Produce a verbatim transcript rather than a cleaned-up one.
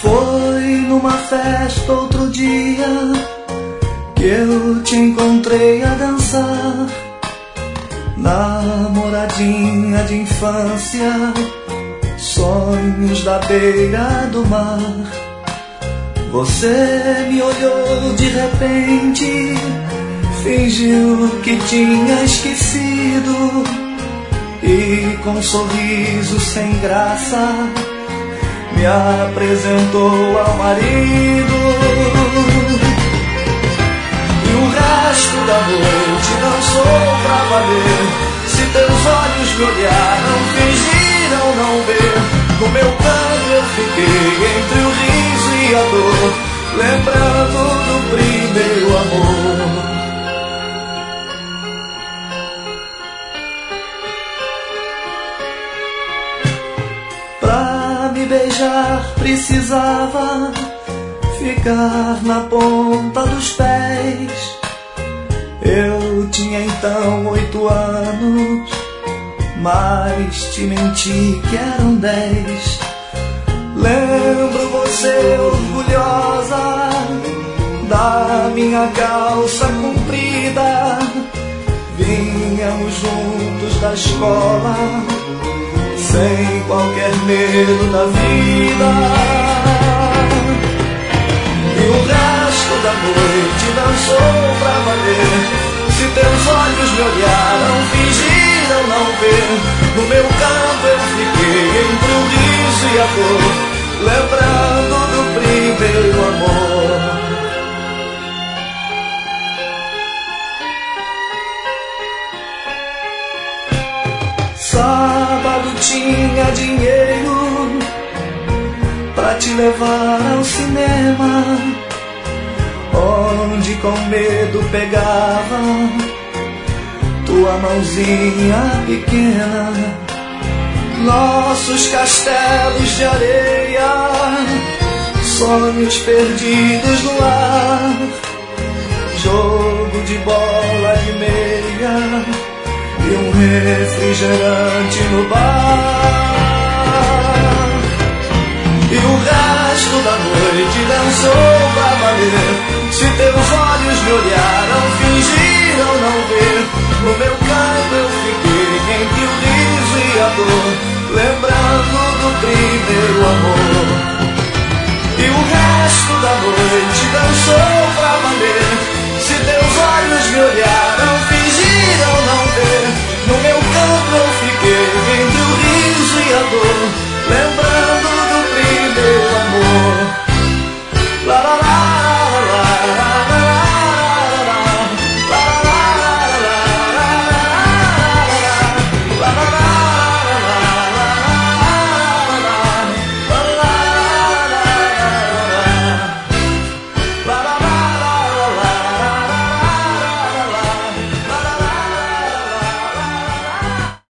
Foi numa festa outro dia que eu te encontrei a dançar, namoradinha de infância, sonhos da beira do mar. Você me olhou de repente, fingiu que tinha esquecido e com um sorriso sem graça me apresentou ao marido. E o resto da noite dançou pra valer. Se teus olhos me olharam, fingiram não ver. No meu canto eu fiquei entre o riso e a dor, lembrando do primeiro amor. Pra me beijar precisava ficar na ponta dos pés. Eu tinha então oito anos, mas te menti que eram dez. Lembro você orgulhosa da minha calça comprida. Vinhamos juntos da escola, sem qualquer medo da vida. E o resto da noite dançou pra valer. Se teus olhos me olharam, fingiram não ver. No meu canto eu fiquei entre o riso e a dor, lembrando do primeiro amor. Sábado tinha dinheiro pra te levar ao cinema, onde com medo pegava tua mãozinha pequena. Nossos castelos de areia, sonhos perdidos no ar, jogo de bola de meia e um refrigerante no bar. E o resto da noite dançou pra valer. Se teus olhos me olharam, fingiram não ver. No meu canto eu fiquei entre o riso e a dor, lembrando do brilho